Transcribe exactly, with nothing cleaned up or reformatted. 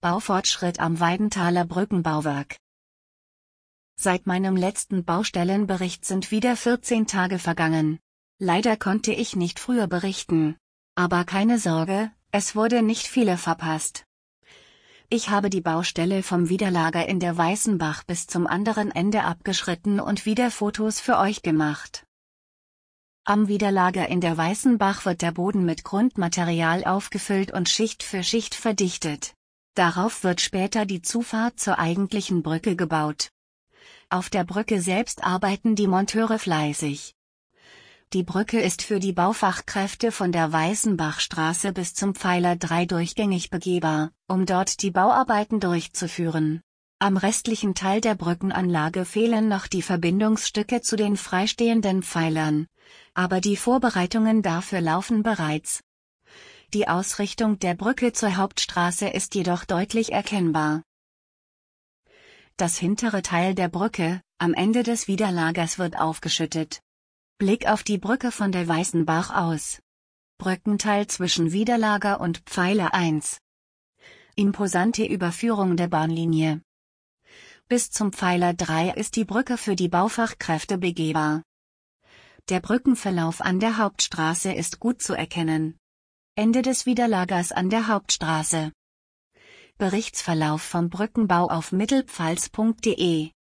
Baufortschritt am Weidenthaler Brückenbauwerk. Seit meinem letzten Baustellenbericht sind wieder vierzehn Tage vergangen. Leider konnte ich nicht früher berichten. Aber keine Sorge, es wurde nicht viele verpasst. Ich habe die Baustelle vom Widerlager in der Weißenbach bis zum anderen Ende abgeschritten und wieder Fotos für euch gemacht. Am Widerlager in der Weißenbach wird der Boden mit Grundmaterial aufgefüllt und Schicht für Schicht verdichtet. Darauf wird später die Zufahrt zur eigentlichen Brücke gebaut. Auf der Brücke selbst arbeiten die Monteure fleißig. Die Brücke ist für die Baufachkräfte von der Weißenbachstraße bis zum Pfeiler drei durchgängig begehbar, um dort die Bauarbeiten durchzuführen. Am restlichen Teil der Brückenanlage fehlen noch die Verbindungsstücke zu den freistehenden Pfeilern, aber die Vorbereitungen dafür laufen bereits. Die Ausrichtung der Brücke zur Hauptstraße ist jedoch deutlich erkennbar. Das hintere Teil der Brücke, am Ende des Widerlagers, wird aufgeschüttet. Blick auf die Brücke von der Weißenbach aus. Brückenteil zwischen Widerlager und Pfeiler eins. Imposante Überführung der Bahnlinie. Bis zum Pfeiler drei ist die Brücke für die Baufachkräfte begehbar. Der Brückenverlauf an der Hauptstraße ist gut zu erkennen. Ende des Widerlagers an der Hauptstraße. Berichtsverlauf vom Brückenbau auf mittelpfalz punkt de